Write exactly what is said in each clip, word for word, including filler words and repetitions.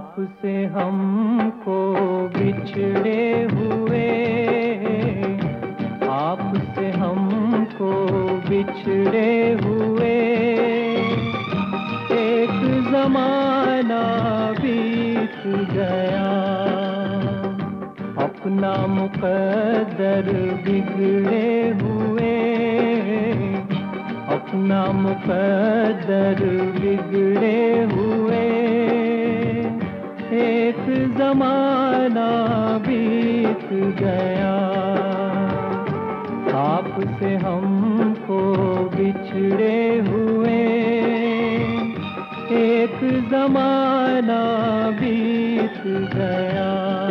आपसे हमको बिछड़े हुए, आपसे हमको बिछड़े हुए, एक जमाना बीत गया, अपना मुकद्दर बिगड़े हुए, अपना मुकद्दर बिगड़े हुए, एक जमाना बीत गया, आपसे हमको बिछड़े हुए, एक जमाना बीत गया।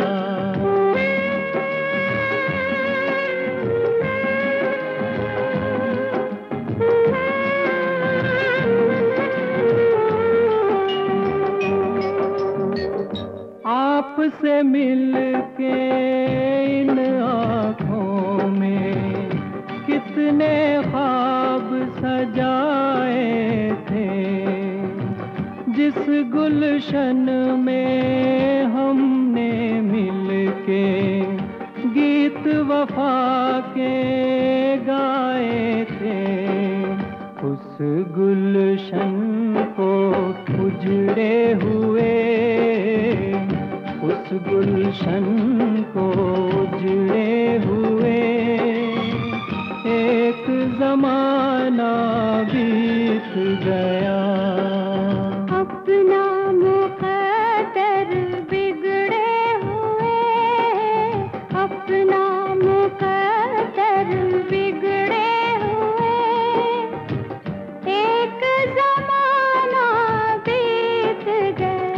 आपसे मिलके इन आँखों में कितने ख्वाब सजाए थे, जिस गुलशन में हमने मिलके गीत वफा के गाए थे, उस गुलशन को उजड़े हुए, उस गुलशन को उजड़े हुए, एक जमाना बीत गया, अपना मुकद्दर बिगड़े हुए, अपना मुकद्दर बिगड़े हुए, एक जमाना बीत गया।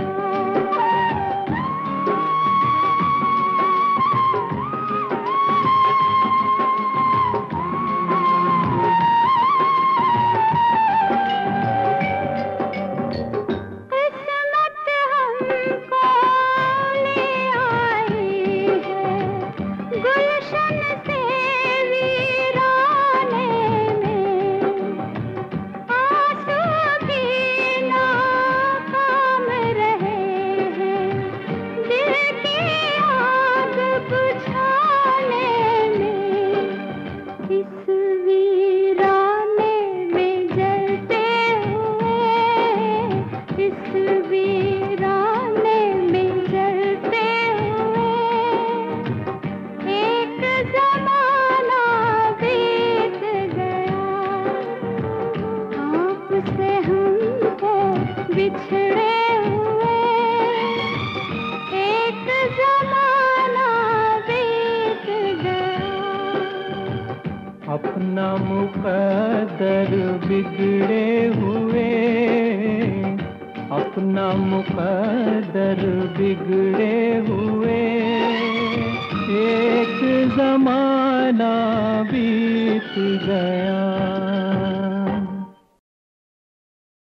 बिछड़े हुए, एक जमाना बीत गया, अपना मुकद्दर बिगड़े हुए, अपना मुकद्दर बिगड़े हुए, एक जमाना बीत गया।